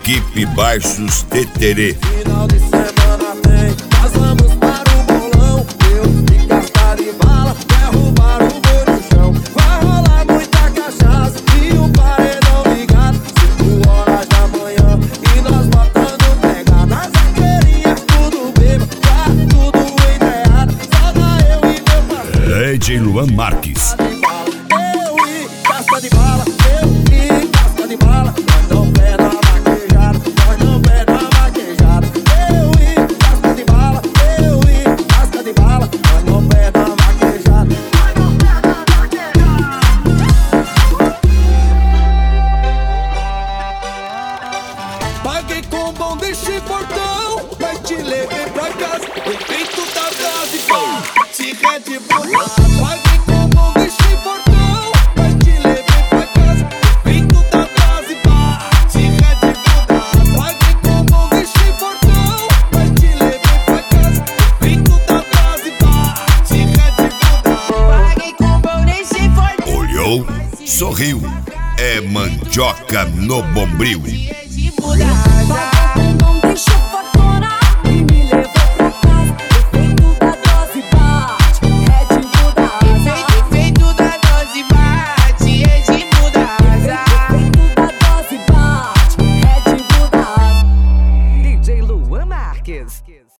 Equipe Baixos Teterê. Final de semana tem, nós vamos para o bolão. Eu e casca de bala, derrubar o boi no chão. Vai rolar muita cachaça e o paredão ligado. 5 horas da manhã e nós botando pegar. Nas vaqueirinhas tudo bêbado, tá tudo enreado. Só dá eu e meu parceiro. DJ Luan Marques. Eu e casca de bala, eu e casca de bala. Nós não pé na vaquejada, nós não pé na vaquejada. Eu e casca de bala, eu e casca de bala. Nós não pé na vaquejada, nós não pé na vaquejada. Paguei com bom deste portão, mas te levei pra casa. O peito da casa e pão, se Red Bull. Paguei com bom deste portão, mas te levei pra casa. O peito da casa e pão, se Red Bull. Paguei com bom deste portão, mas te levei pra casa. O peito da casa e pão, se Red Bull. Paguei com bom nesse portão. Olhou, sorriu. É mandioca no bombril. Paguei com bom, deixa eu